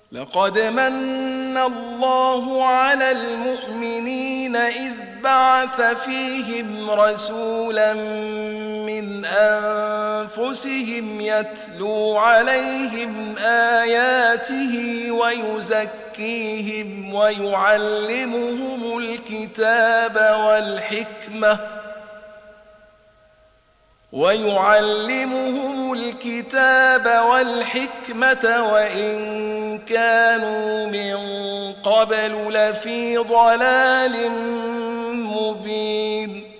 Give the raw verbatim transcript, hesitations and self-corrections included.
لقد من الله على المؤمنين إذ بعث فيهم رسولا من أنفسهم يتلو عليهم آياته ويزكيهم ويعلمهم الكتاب والحكمة ويعلمهم الكتاب والحكمة وإن كانوا من قبل لفي ضلال مبين